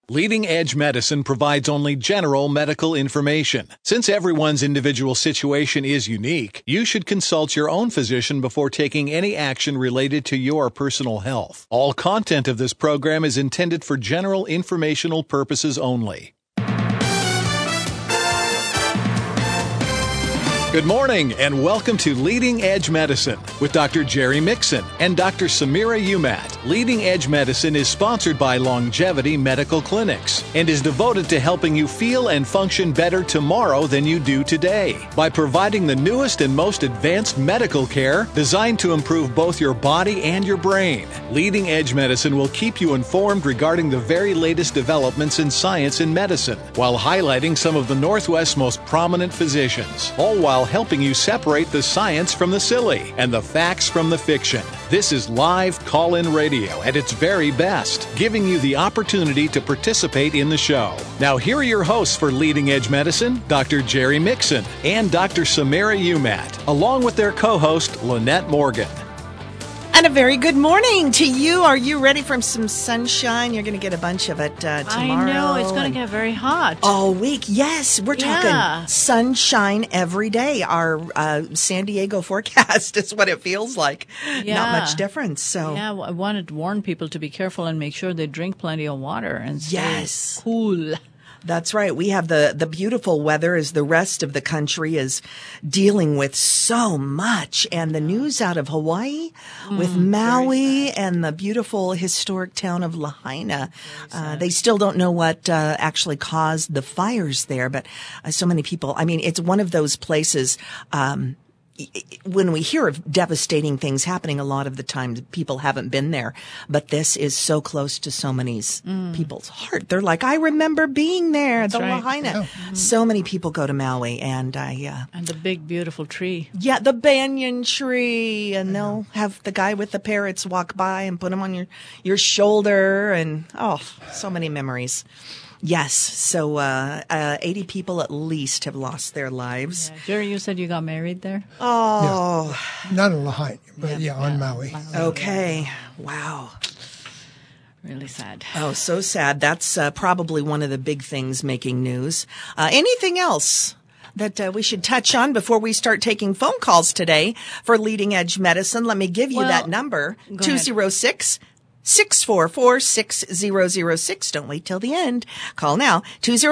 Leading Edge Medicine provides only general medical information. Since everyone's individual situation is unique, you should consult your own physician before taking any action related to your personal health. All content of this program is intended for general informational purposes only. Good morning and welcome to Leading Edge Medicine with Dr. Jerry Mixon and Dr. Samira Umat. Leading Edge Medicine is sponsored by Longevity Medical Clinics and is devoted to helping you feel and function better tomorrow than you do today by providing the newest and most advanced medical care designed to improve both your body and your brain. Leading Edge Medicine will keep you informed regarding the very latest developments in science and medicine while highlighting some of the Northwest's most prominent physicians, all while helping you separate the science from the silly and the facts from the fiction. This is live call-in radio at its very best, giving you the opportunity to participate in the show. Now here are your hosts for Leading Edge Medicine, Dr. Jerry Mixon and Dr. Samira Umat, along with their co-host, Lynette Morgan. And a very good morning to you. Are you ready for some sunshine? You're going to get a bunch of it tomorrow. I know. It's going to get very hot. All week. Yes, we're talking sunshine every day. Our San Diego forecast is what it feels like. Yeah. Not much difference. So yeah, I wanted to warn people to be careful and make sure they drink plenty of water and stay cool. That's right. We have the beautiful weather as the rest of the country is dealing with so much. And the news out of Hawaii with Maui and the beautiful historic town of Lahaina. They still don't know what actually caused the fires there, but so many people, I mean, it's one of those places, when we hear of devastating things happening, a lot of the time people haven't been there, but this is so close to so many people's heart. They're like, I remember being there, That's the right. Lahaina. So many people go to Maui, and and the big beautiful tree. Yeah, the banyan tree, and they'll have the guy with the parrots walk by and put them on your shoulder, and so many memories. Yes. So 80 people at least have lost their lives. Yeah. Jerry, you said you got married there? Oh. Yeah. Not in Lahaina, but on Maui. Okay. Wow. Really sad. Oh, so sad. That's probably one of the big things making news. Anything else that we should touch on before we start taking phone calls today for Leading Edge Medicine? Let me give you that number, 206 644-6006. Don't wait till the end. Call now,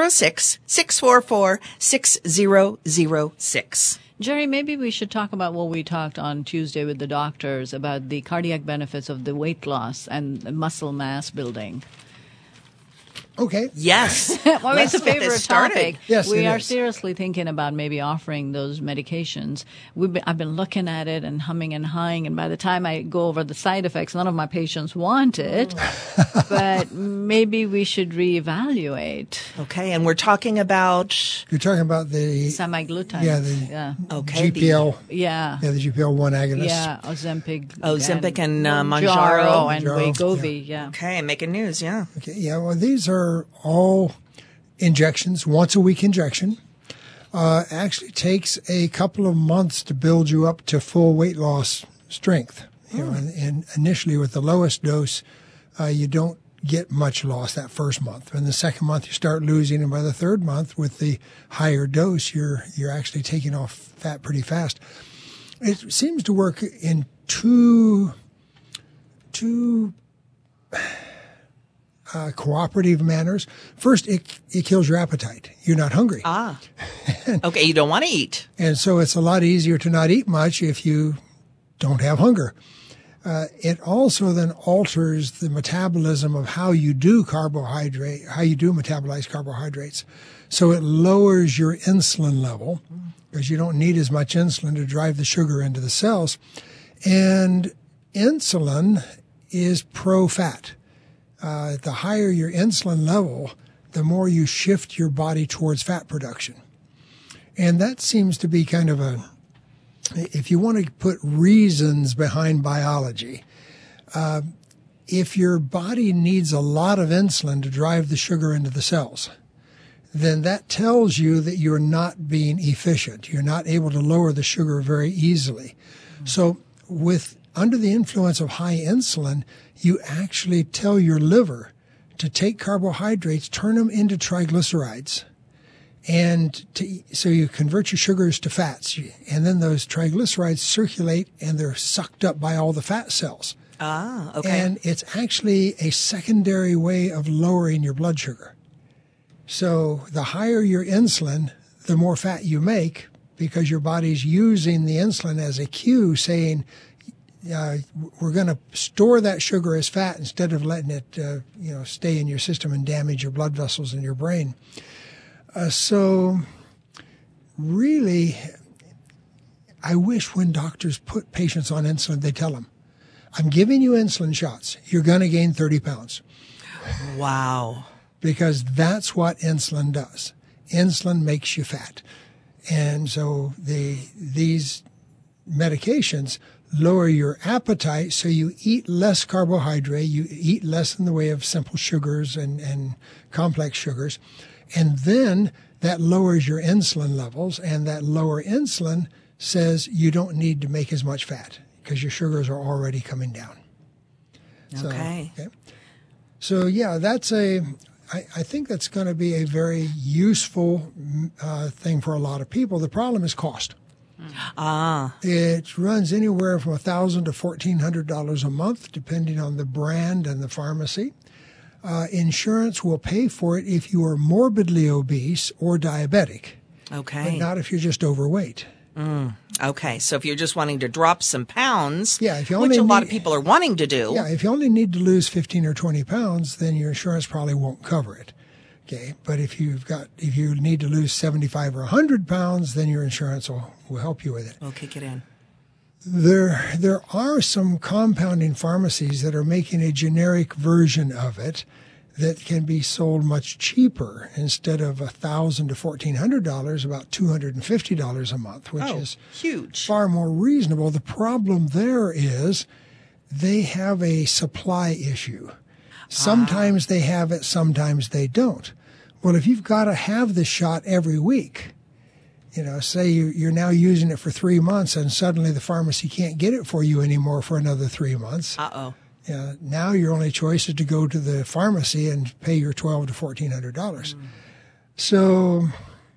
206-644-6006. Jerry, maybe we should talk about what we talked on Tuesday with the doctors about the cardiac benefits of the weight loss and muscle mass building. Okay. Yes. Well, it's a favorite topic. Yes, we are is. seriously thinking about maybe offering those medications. I've been looking at it and humming and hawing, and by the time I go over the side effects, none of my patients want it. But maybe we should reevaluate. Okay, and we're talking about... You're talking about the... Semaglutide. Okay, GPL. The GPL-1 agonist. Yeah, Ozempic. Ozempic and Mounjaro. And Wegovy, Okay, making news, Okay, well, these are all injections, once-a-week injection. Actually takes a couple of months to build you up to full weight loss strength. You know, and initially with the lowest dose, you don't get much loss that first month. In the second month, you start losing, and by the third month, with the higher dose, you're actually taking off fat pretty fast. It seems to work in two cooperative manners. First, it kills your appetite. You're not hungry. Okay, you don't want to eat. And so it's a lot easier to not eat much if you don't have hunger. It also then alters the metabolism of how you do metabolize carbohydrates. So it lowers your insulin level because you don't need as much insulin to drive the sugar into the cells. And insulin is pro-fat. The higher your insulin level, the more you shift your body towards fat production. And that seems to be kind of if you want to put reasons behind biology, if your body needs a lot of insulin to drive the sugar into the cells, then that tells you that you're not being efficient. You're not able to lower the sugar very easily. So under the influence of high insulin, you actually tell your liver to take carbohydrates, turn them into triglycerides, so you convert your sugars to fats, and then those triglycerides circulate and they're sucked up by all the fat cells. Ah, okay. And it's actually a secondary way of lowering your blood sugar. So the higher your insulin, the more fat you make, because your body's using the insulin as a cue, saying, we're going to store that sugar as fat instead of letting it, stay in your system and damage your blood vessels in your brain. So really, I wish when doctors put patients on insulin, they tell them, I'm giving you insulin shots. You're going to gain 30 pounds. Wow. Because that's what insulin does. Insulin makes you fat. And so these medications lower your appetite, so you eat less carbohydrate, you eat less in the way of simple sugars and complex sugars, and then that lowers your insulin levels, and that lower insulin says you don't need to make as much fat because your sugars are already coming down. Okay. So yeah, I think that's going to be a very useful thing for a lot of people. The problem is cost. It runs anywhere from $1,000 to $1,400 a month, depending on the brand and the pharmacy. Insurance will pay for it if you are morbidly obese or diabetic. Okay. But not if you're just overweight. Okay, so if you're just wanting to drop some pounds, which a lot of people are wanting to do. Yeah, if you only need to lose 15 or 20 pounds, then your insurance probably won't cover it. Okay, but if you need to lose 75 or 100 pounds, then your insurance will help you with it. We'll kick it in. There are some compounding pharmacies that are making a generic version of it that can be sold much cheaper. Instead of $1,000 to $1,400, about $250 a month, which is huge, far more reasonable. The problem there is they have a supply issue. Sometimes they have it, sometimes they don't. Well, if you've got to have this shot every week, say you're now using it for 3 months and suddenly the pharmacy can't get it for you anymore for another 3 months. Now your only choice is to go to the pharmacy and pay your $1,200 to $1,400. So,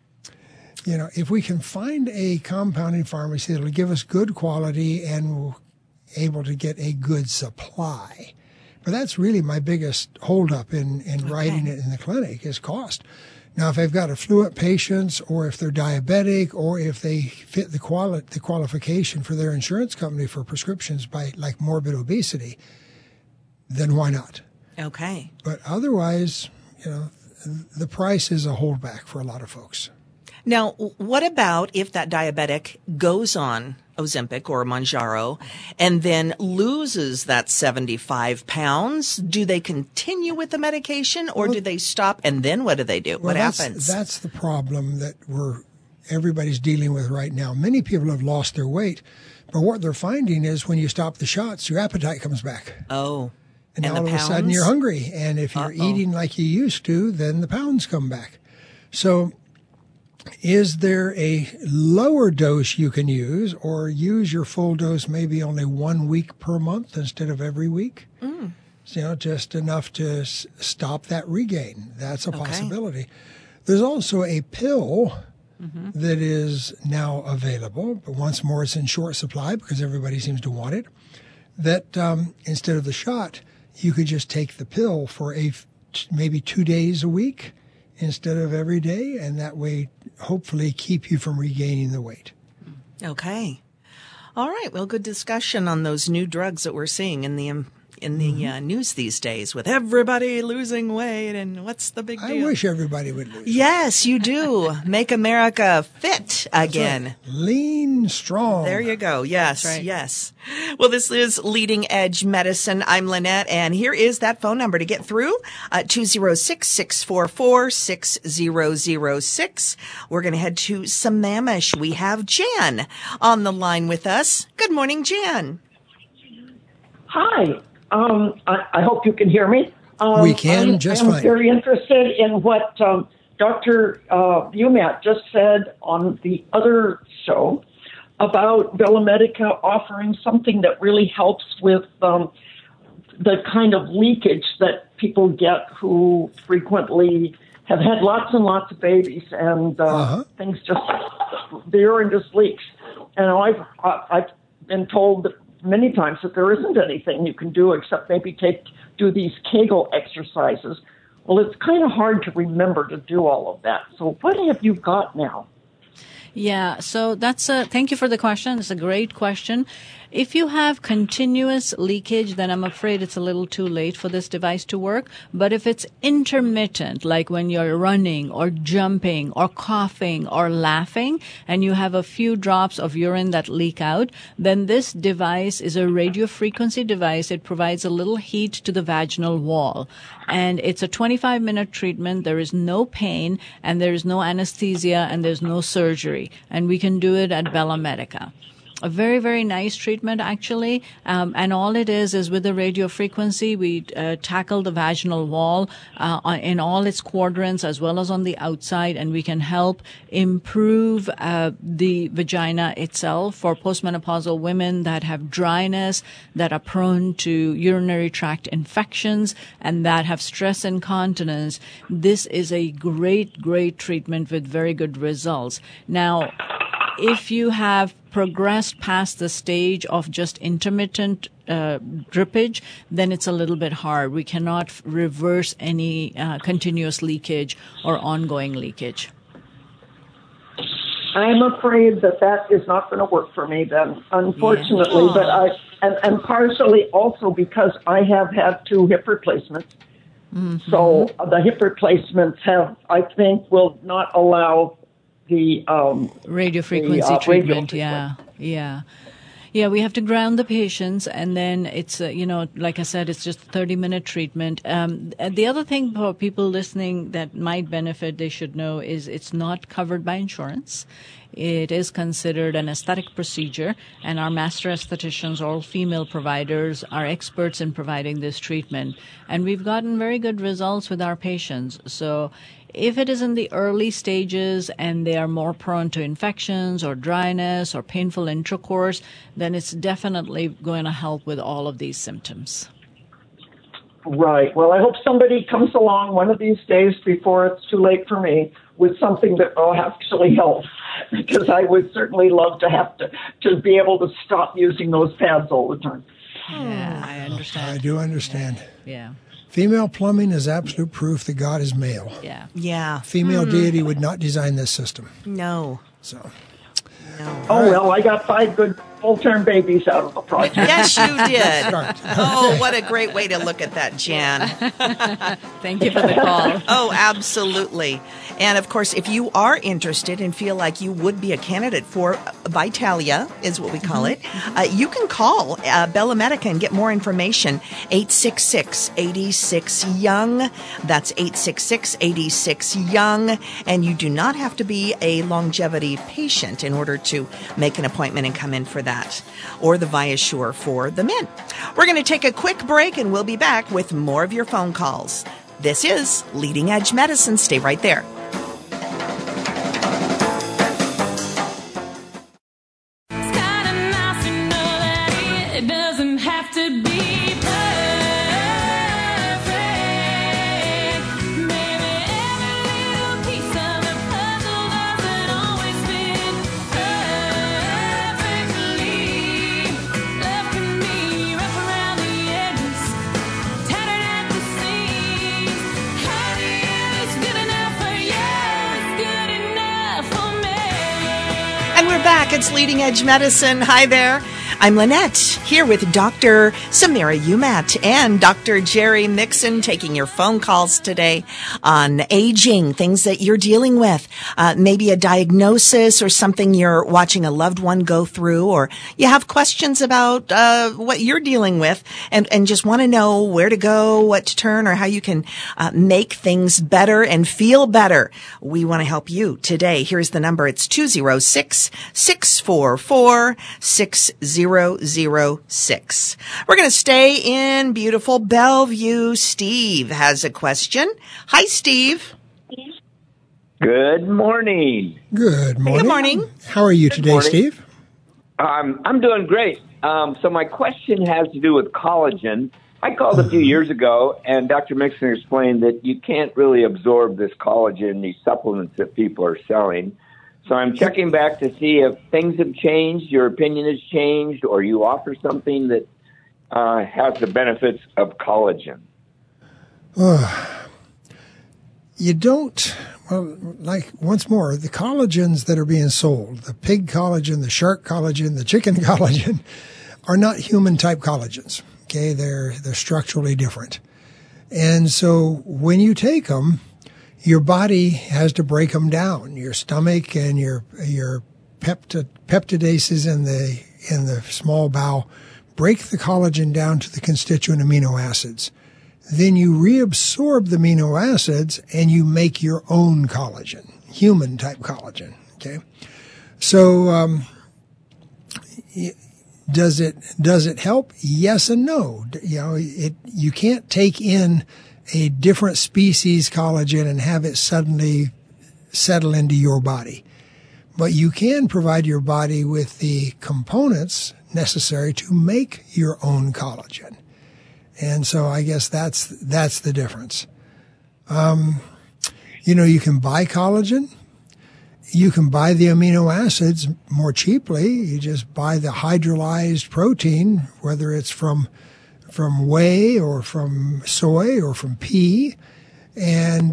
if we can find a compounding pharmacy that'll give us good quality and we're able to get a good supply. But that's really my biggest holdup in writing it in the clinic is cost. Now, if they've got affluent patients, or if they're diabetic, or if they fit the qualification for their insurance company for prescriptions by like morbid obesity, then why not? Okay. But otherwise, the price is a holdback for a lot of folks. Now, what about if that diabetic goes on Ozempic or Mounjaro and then loses that 75 pounds? Do they continue with the medication, or do they stop, and then what do they do? What happens? That's the problem that everybody's dealing with right now. Many people have lost their weight, but what they're finding is when you stop the shots, your appetite comes back. Oh. And all of a sudden you're hungry. And if you're eating like you used to, then the pounds come back. So is there a lower dose you can use, or use your full dose maybe only 1 week per month instead of every week? Just enough to stop that regain. That's a possibility. There's also a pill that is now available, but once more it's in short supply because everybody seems to want it, that instead of the shot, you could just take the pill for maybe 2 days a week instead of every day, and that way hopefully keep you from regaining the weight. Okay. All right. Well, good discussion on those new drugs that we're seeing in the news these days, with everybody losing weight, and what's the big deal? I wish everybody would lose weight. Yes, you do. Make America fit again. Right. Lean, strong. There you go. Yes, yes. Well, this is Leading Edge Medicine. I'm Lynette, and here is that phone number to get through, 206-644-6006. We're going to head to Sammamish. We have Jan on the line with us. Good morning, Jan. Hi. I hope you can hear me. We can, just fine. I'm very interested in what Dr. Umat just said on the other show about Vela Medica offering something that really helps with the kind of leakage that people get who frequently have had lots and lots of babies, and things just, the urine just leaks. And I've been told many times that there isn't anything you can do except maybe do these Kegel exercises. Well, it's kind of hard to remember to do all of that. So what have you got now? Yeah, so thank you for the question. It's a great question. If you have continuous leakage, then I'm afraid it's a little too late for this device to work. But if it's intermittent, like when you're running or jumping or coughing or laughing, and you have a few drops of urine that leak out, then this device is a radio frequency device. It provides a little heat to the vaginal wall. And it's a 25-minute treatment. There is no pain, and there is no anesthesia, and there's no surgery. And we can do it at Bella Medica. A very, very nice treatment, actually. And all it is with the radio frequency, we tackle the vaginal wall in all its quadrants as well as on the outside, and we can help improve the vagina itself for postmenopausal women that have dryness, that are prone to urinary tract infections, and that have stress incontinence. This is a great, great treatment with very good results. Now, if you have progressed past the stage of just intermittent drippage, then it's a little bit hard. We cannot reverse any continuous leakage or ongoing leakage. I'm afraid that is not going to work for me then, unfortunately. Yeah. But and partially also because I have had 2 hip replacements. Mm-hmm. So the hip replacements will not allow the radio frequency treatment. Yeah. We have to ground the patients, and then it's like I said, it's just a 30-minute treatment. The other thing for people listening that might benefit, they should know, is it's not covered by insurance. It is considered an aesthetic procedure, and our master aestheticians, all female providers, are experts in providing this treatment. And we've gotten very good results with our patients. So if it is in the early stages and they are more prone to infections or dryness or painful intercourse, then it's definitely going to help with all of these symptoms. Right. Well, I hope somebody comes along one of these days before it's too late for me with something that will actually help, because I would certainly love to be able to stop using those pads all the time. Yeah, I understand. I do understand. Yeah. Female plumbing is absolute proof that God is male. Yeah. Female deity would not design this system. No. So. No. Well, I got 5 good full-term babies out of the project. Yes, you did. Oh, what a great way to look at that, Jan. Thank you for the call. Oh, absolutely. And, of course, if you are interested and feel like you would be a candidate for Vitalia, is what we call it, you can call Bella Medica and get more information, 866-86-YOUNG. That's 866-86-YOUNG. And you do not have to be a longevity patient in order to make an appointment and come in for that, or the ViaSure for the men. We're going to take a quick break, and we'll be back with more of your phone calls. This is Leading Edge Medicine. Stay right there. It doesn't have to be back. It's Leading Edge Medicine. Hi there. I'm Lynette, here with Dr. Samira Umat and Dr. Jerry Mixon, taking your phone calls today on aging, things that you're dealing with, maybe a diagnosis or something you're watching a loved one go through, or you have questions about what you're dealing with and just want to know where to go, what to turn, or how you can make things better and feel better. We want to help you today. Here's the number. It's 206-644-6006. We're going to stay in beautiful Bellevue. Steve has a question. Hi, Steve. Good morning. Good morning. Good morning. How are you today, Steve? I'm doing great. So my question has to do with collagen. I called a few years ago, and Dr. Mixon explained that you can't really absorb this collagen, these supplements that people are selling. So I'm checking back to see if things have changed, your opinion has changed, or you offer something that has the benefits of collagen. You don't, well, like, once more, the collagens that are being sold, the pig collagen, the shark collagen, the chicken collagen, are not human-type collagens. Okay, they're structurally different. And so when you take them, your body has to break them down. Your stomach and your peptidases in the small bowel break the collagen down to the constituent amino acids. Then you reabsorb the amino acids and you make your own collagen, human-type collagen. Okay, so does it help? Yes and no. You can't take in a different species collagen and have it suddenly settle into your body. But you can provide your body with the components necessary to make your own collagen. And so I guess that's the difference. You can buy collagen. You can buy the amino acids more cheaply. You just buy the hydrolyzed protein, whether it's from whey or from soy or from pea. And,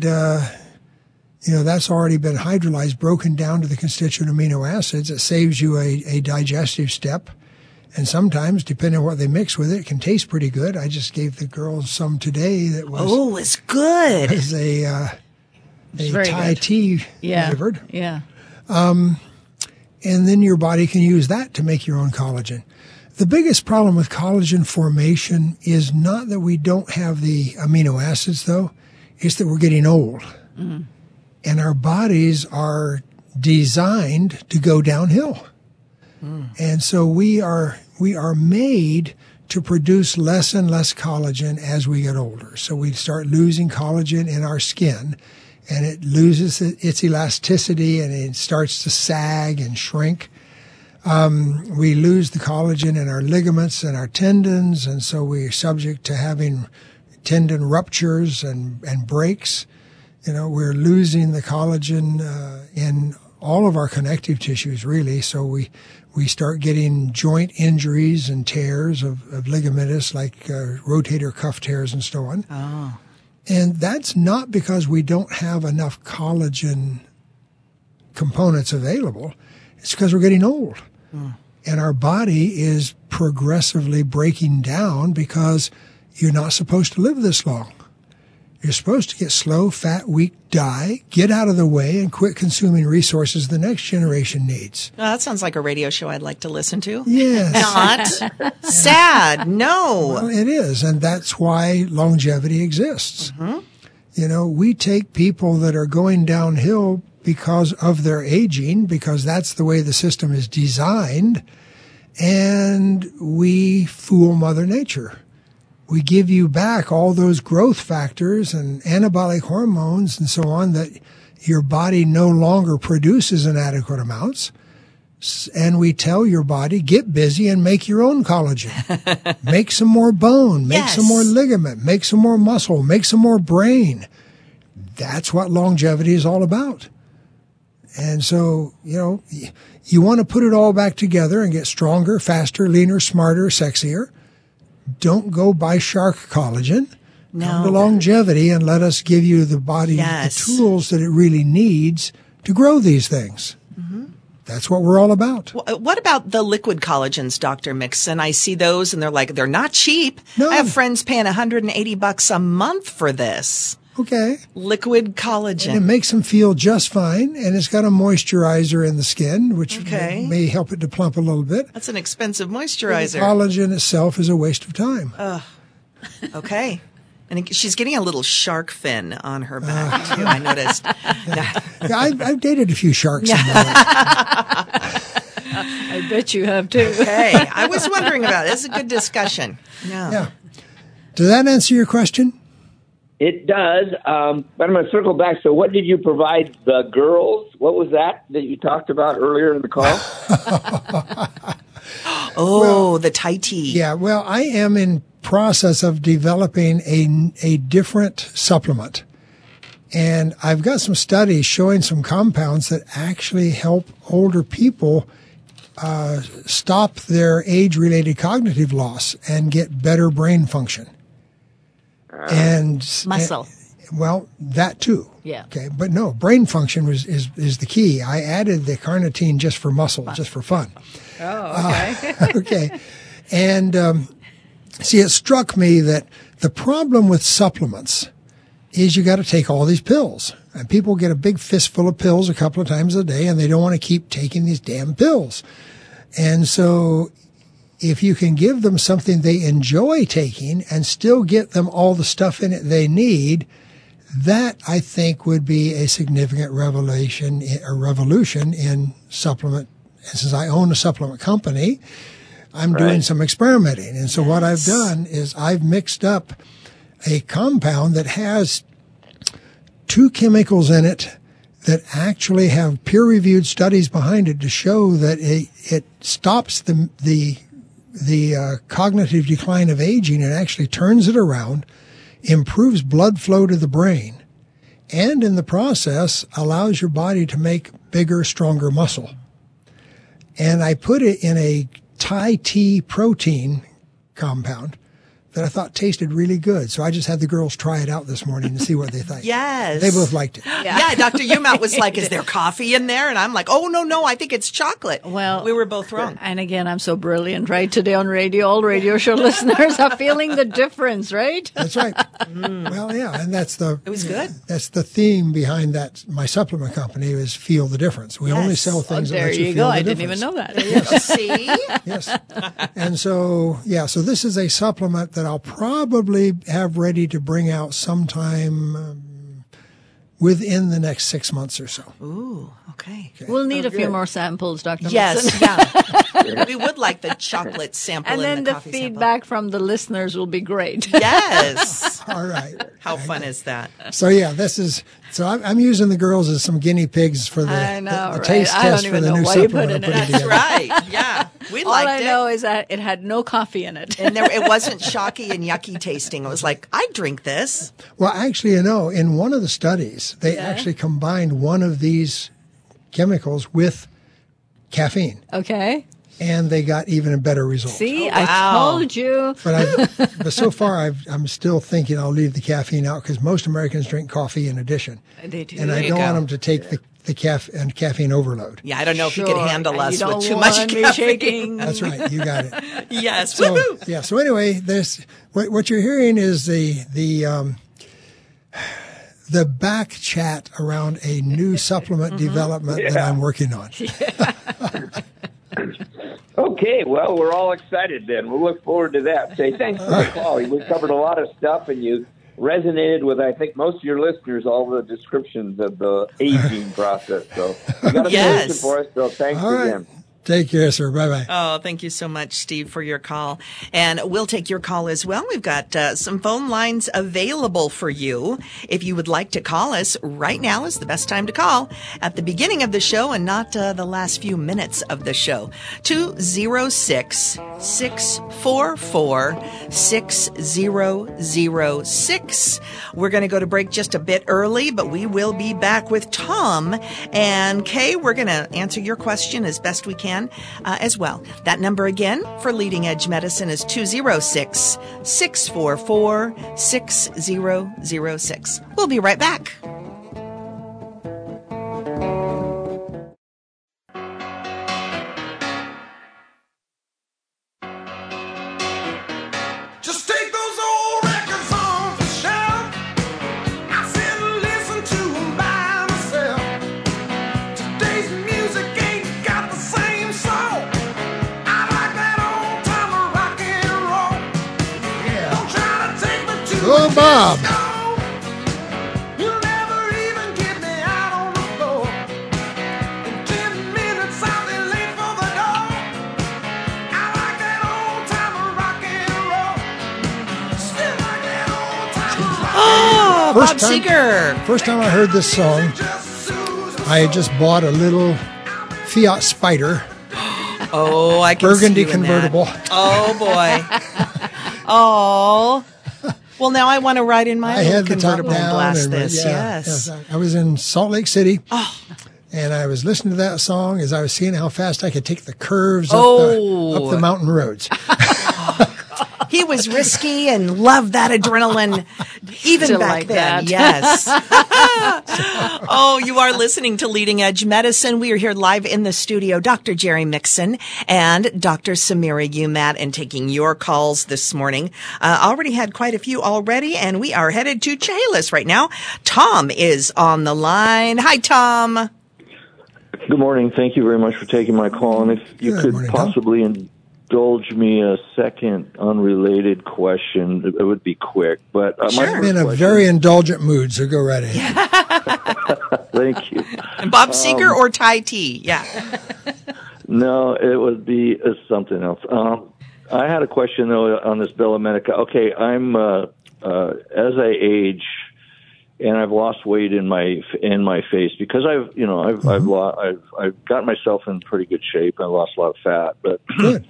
that's already been hydrolyzed, broken down to the constituent amino acids. It saves you a digestive step. And sometimes, depending on what they mix with it, it can taste pretty good. I just gave the girls some today that was... Oh, it's good. Is a Thai tea flavored. Yeah. And then your body can use that to make your own collagen. The biggest problem with collagen formation is not that we don't have the amino acids, though. It's that we're getting old. Mm. And our bodies are designed to go downhill. Mm. And so we are made to produce less and less collagen as we get older. So we start losing collagen in our skin, and it loses its elasticity, and it starts to sag and shrink. We lose the collagen in our ligaments and our tendons, and so we're subject to having tendon ruptures and breaks. We're losing the collagen in all of our connective tissues, really. So we start getting joint injuries and tears of ligamentous, like rotator cuff tears and so on. Oh. And that's not because we don't have enough collagen components available. It's because we're getting old. Mm. And our body is progressively breaking down because you're not supposed to live this long. You're supposed to get slow, fat, weak, die, get out of the way, and quit consuming resources the next generation needs. Well, that sounds like a radio show I'd like to listen to. Yes. Not sad. No. Well, it is, and that's why longevity exists. Mm-hmm. We take people that are going downhill because of their aging, because that's the way the system is designed, and we fool Mother Nature. We give you back all those growth factors and anabolic hormones and so on that your body no longer produces in adequate amounts. And we tell your body, get busy and make your own collagen. Make some more bone, make some more ligament, make some more muscle, make some more brain. That's what longevity is all about. And so, you want to put it all back together and get stronger, faster, leaner, smarter, sexier. Don't go buy shark collagen. No. Come to longevity and let us give you the body the tools that it really needs to grow these things. Mm-hmm. That's what we're all about. What about the liquid collagens, Dr. Mixon? I see those and they're not cheap. No. I have friends paying $180 a month for this. Okay. Liquid collagen. And it makes them feel just fine, and it's got a moisturizer in the skin, which may help it to plump a little bit. That's an expensive moisturizer. The collagen itself is a waste of time. Okay. And she's getting a little shark fin on her back, too, I noticed. Yeah, I've dated a few sharks in my life. I bet you have, too. Okay. I was wondering about it. It's a good discussion. Yeah. Does that answer your question? It does, but I'm going to circle back. So what did you provide the girls? What was that you talked about earlier in the call? The Thai tea. Yeah, well, I am in process of developing a different supplement. And I've got some studies showing some compounds that actually help older people stop their age-related cognitive loss and get better brain function. And Muscle. Well, that too. Yeah. Okay, but no, brain function is the key. I added the carnitine just for muscle, just for fun. Oh, okay. Okay, and see, it struck me that the problem with supplements is you got to take all these pills, and people get a big fistful of pills a couple of times a day, and they don't want to keep taking these damn pills. And so, if you can give them something they enjoy taking and still get them all the stuff in it they need, that I think would be a significant revolution in supplement. And since I own a supplement company, I'm doing some experimenting. And so what I've done is I've mixed up a compound that has 2 chemicals in it that actually have peer-reviewed studies behind it to show that it stops the cognitive decline of aging and actually turns it around, improves blood flow to the brain, and in the process allows your body to make bigger, stronger muscle. And I put it in a Thai tea protein compound that I thought tasted really good. So I just had the girls try it out this morning to see what they think. Yes. They both liked it. Yeah, Dr. Umat was like, is there coffee in there? And I'm like, oh, no, I think it's chocolate. Well, we were both wrong. And again, I'm so brilliant, right? Today on radio, all radio show listeners are feeling the difference, right? That's right. Well, yeah, and It was good. That's the theme behind that. My supplement company is feel the difference. We only sell things that there let you you feel go. the I difference. didn't even know that. See? Yes. And so this is a supplement that I'll probably have ready to bring out sometime within the next 6 months or so. Ooh, okay. We'll need a few more samples, Dr. Yes, Wilson. yeah. We would like the chocolate sample And then the the coffee feedback from the listeners will be great. sample. Yes. All right. How fun is that? So I'm using the girls as some guinea pigs for the, I know, the right? taste I don't test for even the know new why you supplement put I'm it in putting it. That's together. right. Yeah. We All liked I it. know is that it had no coffee in it. And it wasn't shocky and yucky tasting. It was like, I'd drink this. Well, actually, in one of the studies, they actually combined one of these chemicals with caffeine, Okay. and they got even a better result. See, Oh, wow. I told you. But so far, I'm still thinking I'll leave the caffeine out because most Americans drink coffee in addition, They do. and I you don't go. want them to take the caffeine overload. Yeah, I don't know if you Sure. could handle And us you don't with too want much me caffeine. shaking. That's right, you got it. Yes. So Woohoo. yeah. So anyway, this what you're hearing is the back chat around a new supplement development that I'm working on. Okay, well, we're all excited then. We'll look forward to that. Say thanks for the call. We covered a lot of stuff, and you resonated with, I think, most of your listeners, all the descriptions of the aging process. So you got a solution for us, so thanks All right. again. Take care, sir. Bye-bye. Oh, thank you so much, Steve, for your call. And we'll take your call as well. We've got some phone lines available for you. If you would like to call us, right now is the best time to call at the beginning of the show and not the last few minutes of the show. 206-644-6006. We're going to go to break just a bit early, but we will be back with Tom and Kay. We're going to answer your question as best we can as well. That number again for Leading Edge Medicine is 206-644-6006. We'll be right back. Just take those old records off the shelf. I sit and listen to them by myself. Today's music ain't got the same soul. I like that old time rock and roll. Yeah. Don't try to take me to Go, a Bob. disco. You'll never even get me out on the floor. In 10 minutes I'll be late for the door. I like that old time rock and roll. Still like that old time rock Oh, First Bob time- Seger. First time I heard this song, I had just bought a little Fiat Spider, Oh, I can burgundy see you in that. convertible. Oh, boy. Oh. Well, now I want to ride in my I little had the top convertible and down. blast And, this. yeah, Yes. I was in Salt Lake City. And I was listening to that song as I was seeing how fast I could take the curves up the mountain roads. He was risky and loved that adrenaline even Still back like then. that. Yes. Oh, you are listening to Leading Edge Medicine. We are here live in the studio, Dr. Jerry Mixon and Dr. Samira Umat, and taking your calls this morning. Already had quite a few already, and we are headed to Chehalis right now. Tom is on the line. Hi, Tom. Good morning. Thank you very much for taking my call. And if you could possibly indulge me a second unrelated question, it would be quick. But I'm in a very indulgent mood, so go right ahead. Thank you. And Bob Seger or Thai tea? Yeah. No, it would be something else. I had a question though on this Bella Medica. Okay, I'm as I age, and I've lost weight in my face because I've got myself in pretty good shape. I lost a lot of fat, but good.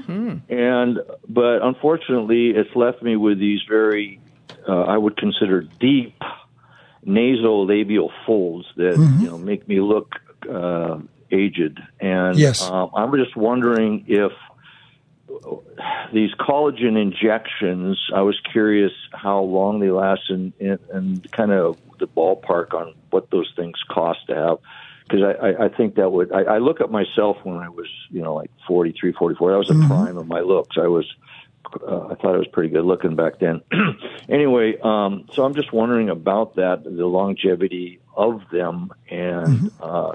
But unfortunately, it's left me with these very I would consider deep nasolabial folds that make me look aged. And yes. I'm just wondering if these collagen injections, I was curious how long they last and kind of the ballpark on what those things cost to have. Because I think that would, I look at myself when I was, like 43, 44. That was the prime of my looks. I thought I was pretty good looking back then. Anyway, so I'm just wondering about that, the longevity of them and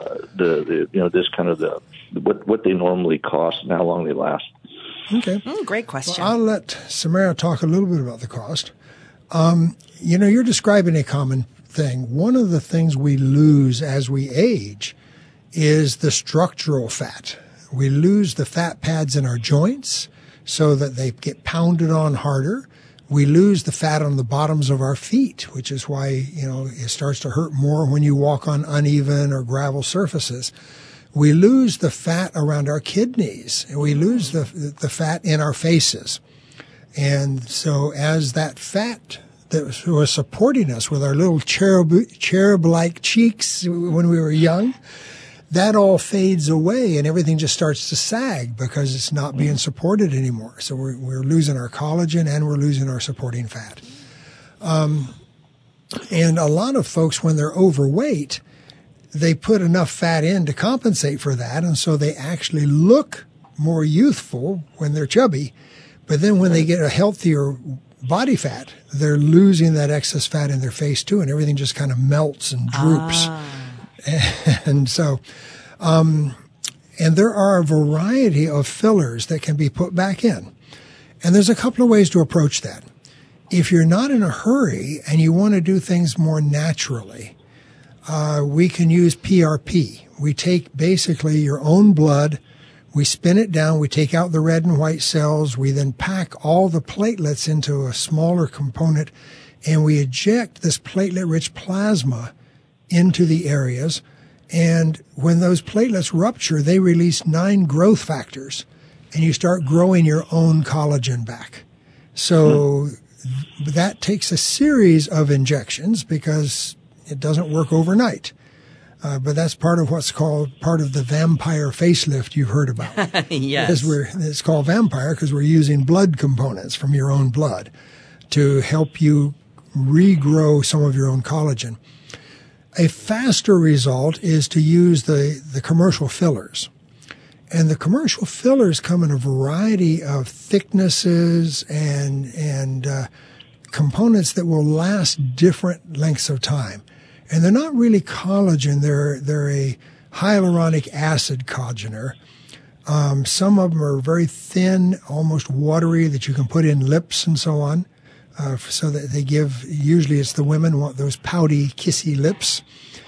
this kind of what they normally cost and how long they last. Okay. Great question. Well, I'll let Samira talk a little bit about the cost. You're describing a common thing. One of the things we lose as we age is the structural fat. We lose the fat pads in our joints so that they get pounded on harder. We lose the fat on the bottoms of our feet, which is why, it starts to hurt more when you walk on uneven or gravel surfaces. We lose the fat around our kidneys, and we lose the fat in our faces. And so as that fat that was supporting us with our little cherub-like cheeks when we were young, that all fades away and everything just starts to sag because it's not being supported anymore. So we're losing our collagen and we're losing our supporting fat. And a lot of folks, when they're overweight, they put enough fat in to compensate for that, and so they actually look more youthful when they're chubby. But then when they get a healthier body fat, they're losing that excess fat in their face too, and everything just kind of melts and droops. And so, and there are a variety of fillers that can be put back in. And there's a couple of ways to approach that. If you're not in a hurry and you want to do things more naturally, we can use PRP. We take basically your own blood, we spin it down, we take out the red and white cells, we then pack all the platelets into a smaller component, and we eject this platelet-rich plasma into the areas. And when those platelets rupture, they release 9 growth factors, and you start growing your own collagen back. So that takes a series of injections because it doesn't work overnight. But that's part of what's called part of the vampire facelift you've heard about. Yes. It's called vampire because we're using blood components from your own blood to help you regrow some of your own collagen. A faster result is to use the commercial fillers. And the commercial fillers come in a variety of thicknesses and components that will last different lengths of time. And they're not really collagen. They're a hyaluronic acid collagener. Some of them are very thin, almost watery, that you can put in lips and so on. So that they give, usually it's the women want those pouty, kissy lips.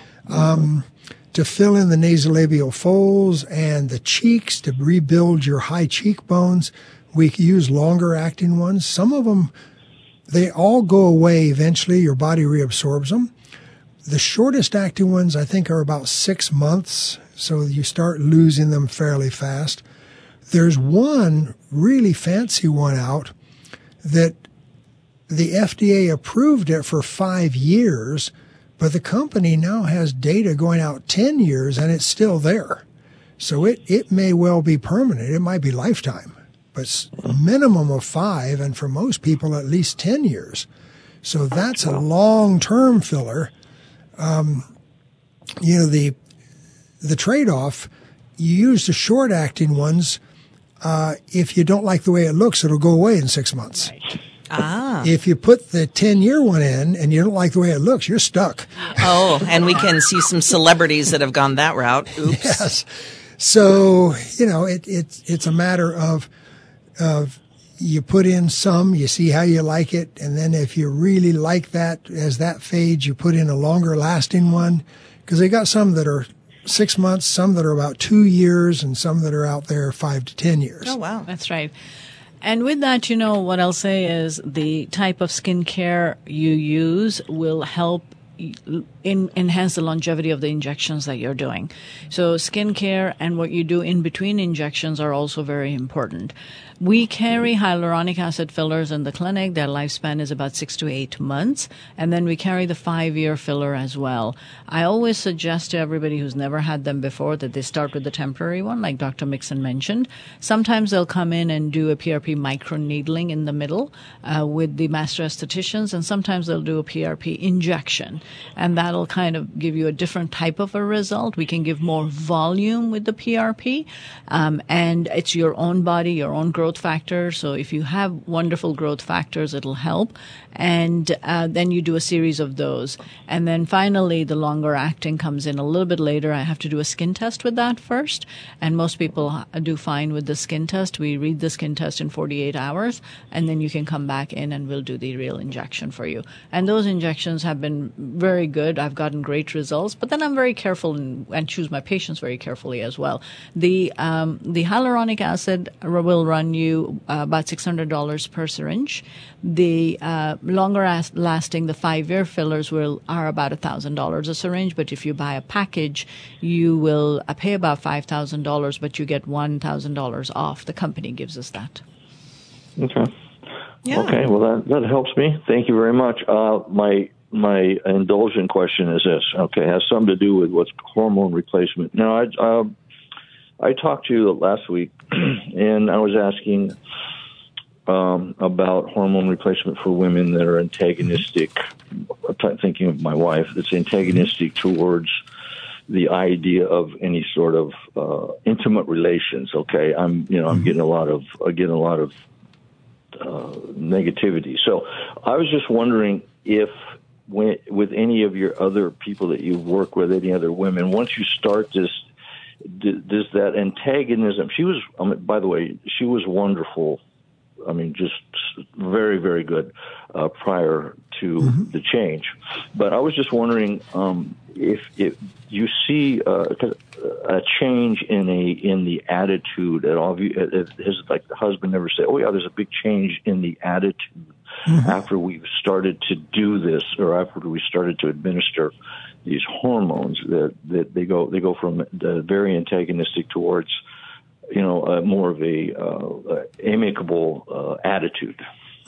To fill in the nasolabial folds and the cheeks to rebuild your high cheekbones, we use longer acting ones. Some of them, they all go away eventually. Your body reabsorbs them. The shortest acting ones, I think, are about 6 months, so you start losing them fairly fast. There's one really fancy one out that the FDA approved it for 5 years, but the company now has data going out 10 years and it's still there. So it may well be permanent. It might be lifetime, but minimum of 5, and for most people at least 10 years. So that's a long-term filler. The trade-off, you use the short-acting ones. If you don't like the way it looks, it'll go away in 6 months. Right. If you put the 10-year one in and you don't like the way it looks, you're stuck. Oh, and we can see some celebrities that have gone that route. Oops. Yes. So, it's a matter of you put in some, you see how you like it, and then if you really like that, as that fades, you put in a longer lasting one, because they got some that are 6 months, some that are about 2 years, and some that are out there 5 to 10 years. Oh, wow. That's right. And with that, what I'll say is the type of skincare you use will help enhance the longevity of the injections that you're doing. So skincare and what you do in between injections are also very important. We carry hyaluronic acid fillers in the clinic. Their lifespan is about 6 to 8 months. And then we carry the 5-year filler as well. I always suggest to everybody who's never had them before that they start with the temporary one, like Dr. Mixon mentioned. Sometimes they'll come in and do a PRP microneedling in the middle with the master estheticians, and sometimes they'll do a PRP injection. And that'll kind of give you a different type of a result. We can give more volume with the PRP. And it's your own body, your own growth factor. So if you have wonderful growth factors, it'll help. And then you do a series of those. And then finally, the longer acting comes in a little bit later. I have to do a skin test with that first. And most people do fine with the skin test. We read the skin test in 48 hours. And then you can come back in and we'll do the real injection for you. And those injections have been very good. I've gotten great results. But then I'm very careful and choose my patients very carefully as well. The hyaluronic acid will run you about $600 per syringe. The longer lasting, the 5-year fillers are about $1,000 a syringe. But if you buy a package, you will pay about $5,000, but you get $1,000 off. The company gives us that. Okay. Yeah. Okay. Well, that helps me. Thank you very much. My indulgent question is this. Okay, it has something to do with what's hormone replacement. Now, I talked to you last week, and I was asking about hormone replacement for women that are antagonistic. Thinking of my wife, that's antagonistic towards the idea of any sort of intimate relations. Okay, I'm getting a lot of negativity. So I was just wondering if, with any of your other people that you've worked with, any other women, once you start this, does that antagonism? She was, by the way, she was wonderful. I mean, just very, very good prior to the change. But I was just wondering if you see a change in the attitude at all of you. Like the husband never said, "Oh yeah, there's a big change in the attitude after we've started to do this, or after we started to administer these hormones." That they go from the very antagonistic towards more of a amicable attitude.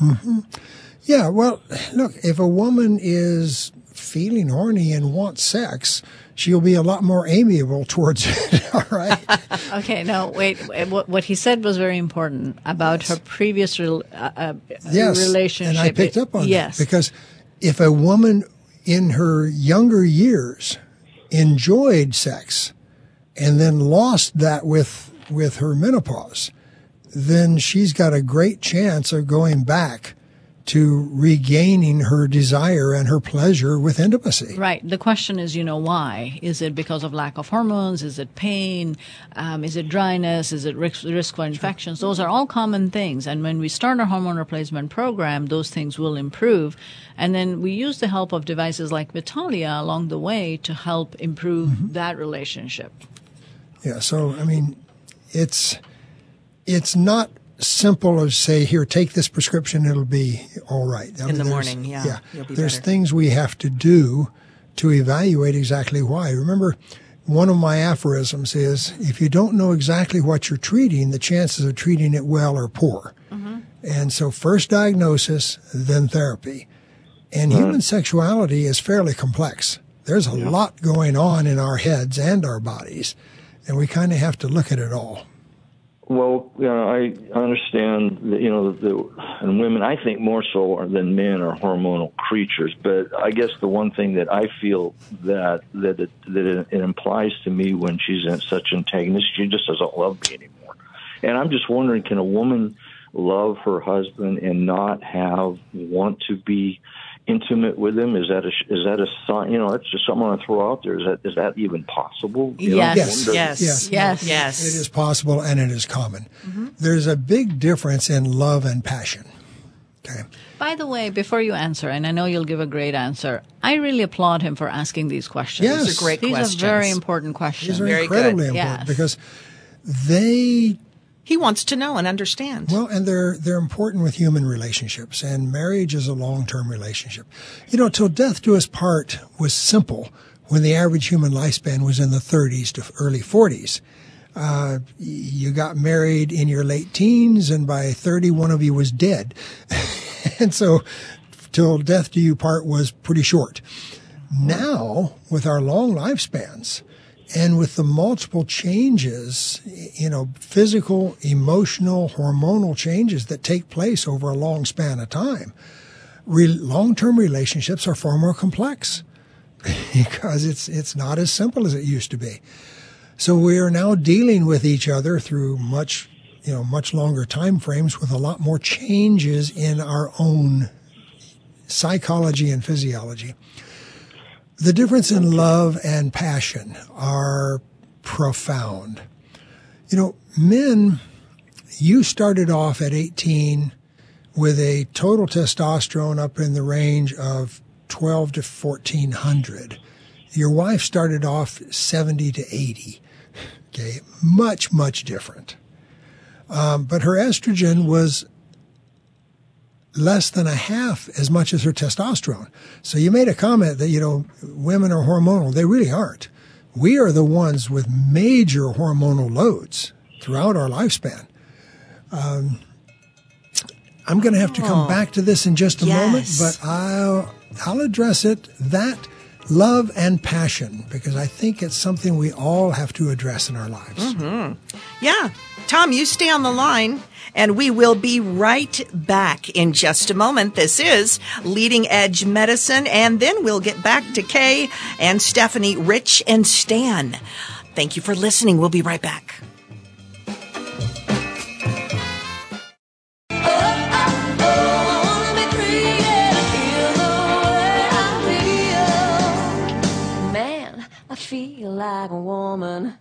Yeah, well, look, if a woman is feeling horny and wants sex, she'll be a lot more amiable towards it, all right? Okay, no, wait. What he said was very important about her previous relationship. And I picked up on that. Because if a woman in her younger years enjoyed sex and then lost that with her menopause, then she's got a great chance of going back to regaining her desire and her pleasure with intimacy. Right. The question is, why? Is it because of lack of hormones? Is it pain? Is it dryness? Is it risk for infections? Those are all common things. And when we start our hormone replacement program, those things will improve. And then we use the help of devices like Vitalia along the way to help improve that relationship. Yeah. So, I mean, it's not simple as say, here, take this prescription, it'll be all right. In the morning, yeah. There's things we have to do to evaluate exactly why. Remember, one of my aphorisms is, if you don't know exactly what you're treating, the chances of treating it well are poor. And so first diagnosis, then therapy. And human sexuality is fairly complex. There's a lot going on in our heads and our bodies, and we kind of have to look at it all. Well, I understand that, and women, I think more so than men, are hormonal creatures. But I guess the one thing that I feel that it implies to me when she's in such antagonist, she just doesn't love me anymore. And I'm just wondering, can a woman love her husband and not want to be intimate with him? Is that a sign? It's just something I want to throw out there. Is that even possible? Yes. It is possible, and it is common. Mm-hmm. There's a big difference in love and passion. Okay. By the way, before you answer, and I know you'll give a great answer, I really applaud him for asking these questions. Yes. These are great questions. These are very important questions. These are incredibly important because he wants to know and understand. Well, and they're important with human relationships, and marriage is a long-term relationship. Till death do us part was simple when the average human lifespan was in the 30s to early 40s. You got married in your late teens, and by 30, one of you was dead. And so till death do you part was pretty short. Now, with our long lifespans, and with the multiple changes, physical, emotional, hormonal changes that take place over a long span of time, long-term relationships are far more complex because it's not as simple as it used to be. So we are now dealing with each other through much longer time frames with a lot more changes in our own psychology and physiology. The difference in love and passion are profound. Men, you started off at 18 with a total testosterone up in the range of 12 to 1400. Your wife started off 70 to 80. Okay, much, much different. But her estrogen was less than a half as much as her testosterone. So you made a comment that, women are hormonal. They really aren't. We are the ones with major hormonal loads throughout our lifespan. I'm going to have to come back to this in just a moment, but I'll address it, that love and passion, because I think it's something we all have to address in our lives. Mm-hmm. Yeah. Tom, you stay on the line. And we will be right back in just a moment. This is Leading Edge Medicine, and then we'll get back to Kay and Stephanie, Rich and Stan. Thank you for listening. We'll be right back. Man, I feel like a woman.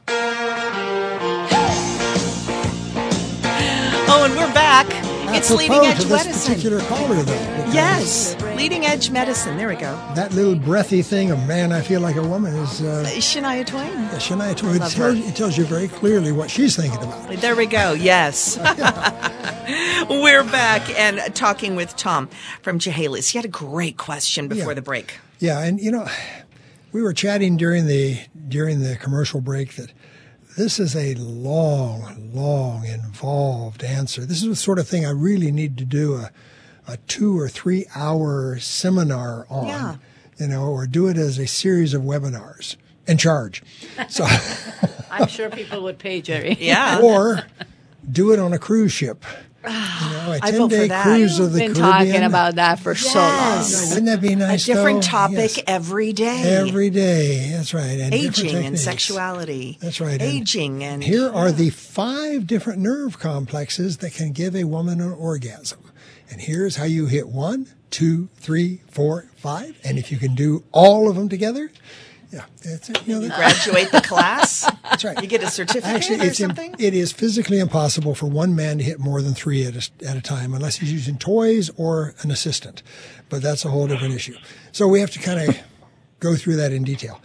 Oh, and we're back. It's Leading Edge to Medicine. This particular caller, though. Yes, Leading Edge Medicine. There we go. That little breathy thing of "man, I feel like a woman" is Shania Twain. Yeah, Shania Twain. It tells you very clearly what she's thinking about. There we go. Yes. We're back and talking with Tom from Chehalis. He had a great question before the break. Yeah, and we were chatting during the commercial break that this is a long, involved answer. This is the sort of thing I really need to do a 2 or 3 hour seminar on, or do it as a series of webinars and charge. So I'm sure people would pay, Jerry. Yeah. Or do it on a cruise ship. A 10-day cruise of the Caribbean. We've been talking about that for so long. Wouldn't that be nice? A different topic every day. Every day. That's right. And aging and sexuality. That's right. Aging and here are the 5 different nerve complexes that can give a woman an orgasm. And here's how you hit 1, 2, 3, 4, 5. And if you can do all of them together, that's it. You graduate the class. That's right. You get a certificate or something. It is physically impossible for one man to hit more than 3 at a time, unless he's using toys or an assistant. But that's a whole different issue. So we have to kind of go through that in detail.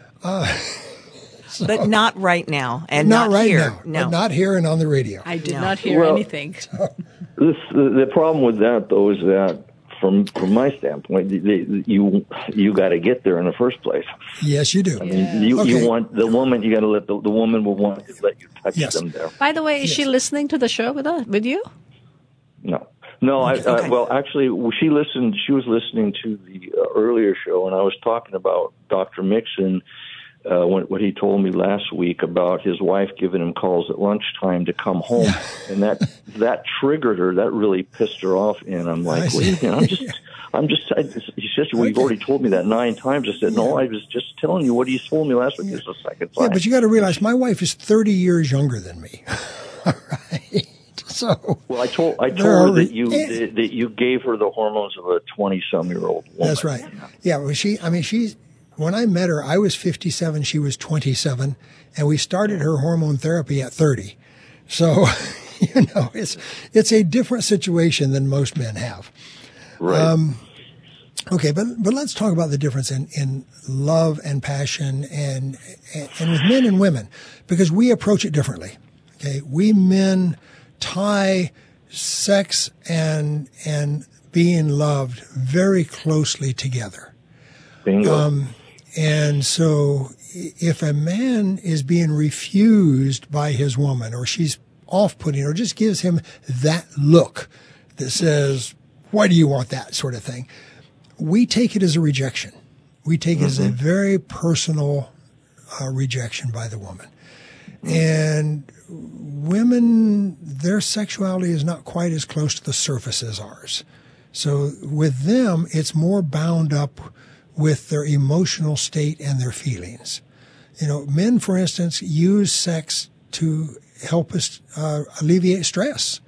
But not right now, and not right here. now. No, but not here and on the radio. I did not hear anything. The problem with that, though, is that from my standpoint, you got to get there in the first place. Yes, you do. I mean, you want the woman. You got to let the woman will want to let you touch them there. By the way, is she listening to the show with you? No. Okay. Well, actually, she was listening to the earlier show, and I was talking about Dr. Mixon, what he told me last week about his wife giving him calls at lunchtime to come home, and that triggered her. That really pissed her off, and I'm like, wait a minute, he says, well, you've already told me that 9 times. I said, no, I was just telling you what he told me last week. It's the second time. Yeah, but you got to realize my wife is 30 years younger than me. All right. So, well, I told her that you gave her the hormones of a 20-some-year-old woman. That's right. Yeah, well, she's when I met her, I was 57, she was 27, and we started her hormone therapy at 30. So, it's a different situation than most men have. Right. Okay, but let's talk about the difference in love and passion and with men and women, because we approach it differently. Okay, we men tie sex and being loved very closely together. Bingo. And so if a man is being refused by his woman, or she's off-putting, or just gives him that look that says, why do you want that sort of thing? We take it as a rejection. We take it as a very personal rejection by the woman. And women, their sexuality is not quite as close to the surface as ours. So with them, it's more bound up with their emotional state and their feelings. Men, for instance, use sex to help us alleviate stress.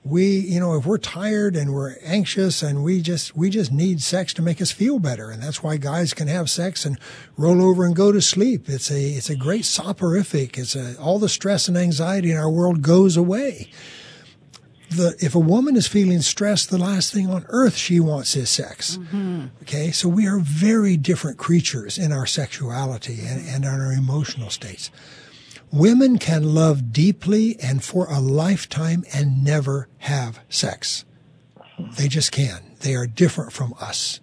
If we're tired and we're anxious and we just need sex to make us feel better. And that's why guys can have sex and roll over and go to sleep. It's a great soporific. All the stress and anxiety in our world goes away. If a woman is feeling stressed, the last thing on earth she wants is sex. Mm-hmm. Okay. So we are very different creatures in our sexuality and in our emotional states. Women can love deeply and for a lifetime and never have sex. They just can. They are different from us.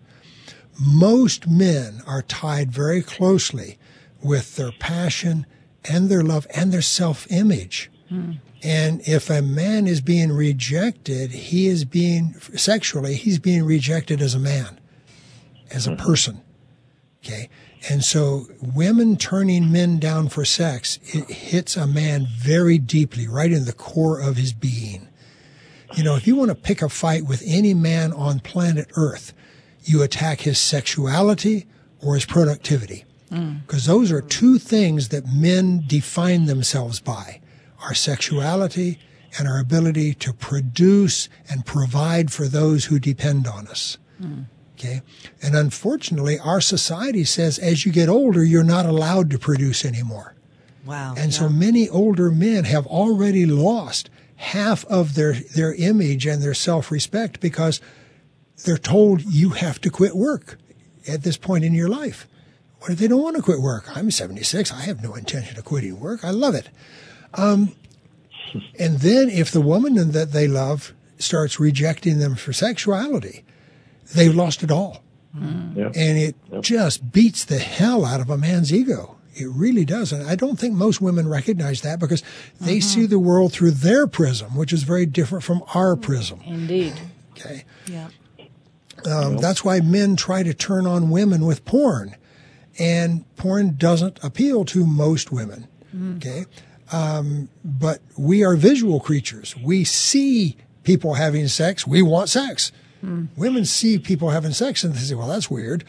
Most men are tied very closely with their passion and their love and their self-image. And if a man is being rejected, he's being rejected as a man, as a person. Okay. And so women turning men down for sex, it hits a man very deeply, right in the core of his being. If you want to pick a fight with any man on planet Earth, you attack his sexuality or his productivity. Because those are two things that men define themselves by, our sexuality and our ability to produce and provide for those who depend on us. Okay. And unfortunately, our society says as you get older, you're not allowed to produce anymore. Wow. And so many older men have already lost half of their image and their self-respect because they're told you have to quit work at this point in your life. What if they don't want to quit work? I'm 76. I have no intention of quitting work. I love it. And then if the woman that they love starts rejecting them for sexuality, they've lost it all. And it just beats the hell out of a man's ego. It really does. And I don't think most women recognize that because they see the world through their prism, which is very different from our prism. Indeed. Okay. Yeah. That's why men try to turn on women with porn. And porn doesn't appeal to most women. Okay. But we are visual creatures. We see people having sex. We want sex. Women see people having sex and they say, well, that's weird.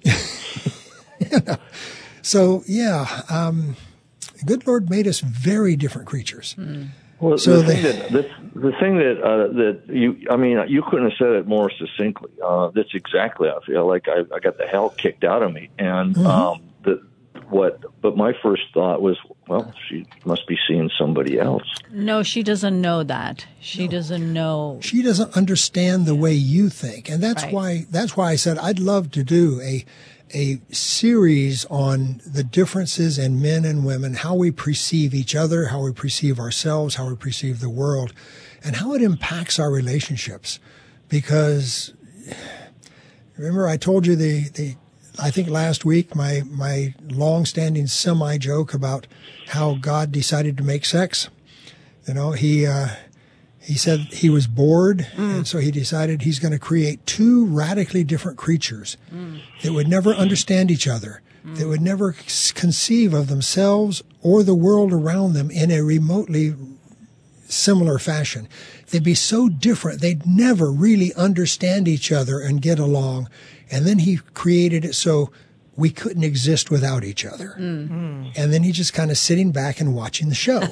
So, good Lord made us very different creatures. Well, so the thing that you couldn't have said it more succinctly. That's exactly how I feel. Like I got the hell kicked out of me. And but my first thought was, well, she must be seeing somebody else. No, she doesn't know that. She doesn't know. She doesn't understand the way you think. And that's why I said I'd love to do a series on the differences in men and women, how we perceive each other, how we perceive ourselves, how we perceive the world, and how it impacts our relationships. Because remember I told you I think last week, my long-standing semi-joke about how God decided to make sex. He He said he was bored, and so he decided he's going to create two radically different creatures that would never understand each other, that would never conceive of themselves or the world around them in a remotely similar fashion. They'd be so different, they'd never really understand each other and get along. And then he created it so we couldn't exist without each other. And then he's just kind of sitting back and watching the show.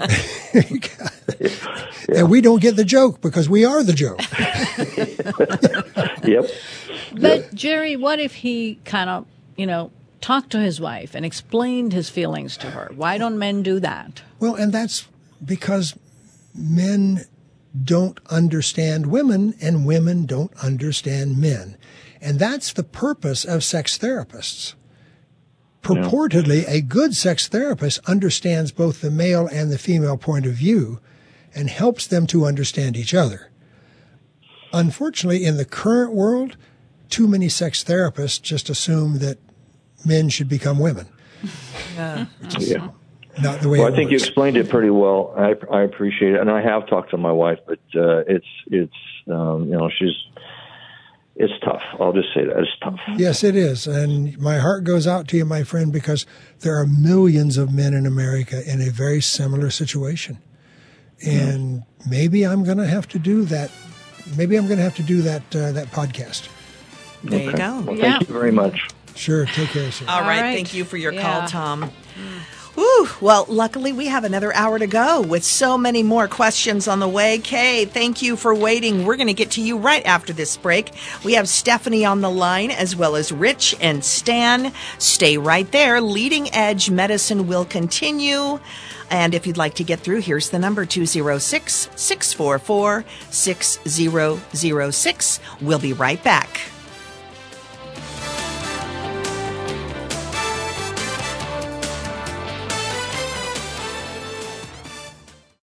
And we don't get the joke because we are the joke. Yep. But Jerry, what if he kind of, talked to his wife and explained his feelings to her? Why don't men do that? Well, and that's because men don't understand women and women don't understand men. And that's the purpose of sex therapists. Purportedly, a good sex therapist understands both the male and the female point of view and helps them to understand each other. Unfortunately, in the current world, too many sex therapists just assume that men should become women. Yeah. Not the way Well, it I think you works. explained it pretty well. I appreciate it, and I have talked to my wife, but it's tough. I'll just say that it's tough. Yes, it is. And my heart goes out to you, my friend, because there are millions of men in America in a very similar situation. And maybe I'm going to have to do that. Maybe I'm going to have to do that podcast. There you go. Well, thank you very much. Sure. Take care, sir. All right. right. Thank you for your Yeah. call, Tom. Whew. Well, luckily we have another hour to go with so many more questions on the way. Kay, thank you for waiting. We're going to get to you right after this break. We have Stephanie on the line as well as Rich and Stan. Stay right there. Leading Edge Medicine will continue. And if you'd like to get through, here's the number 206-644-6006. We'll be right back.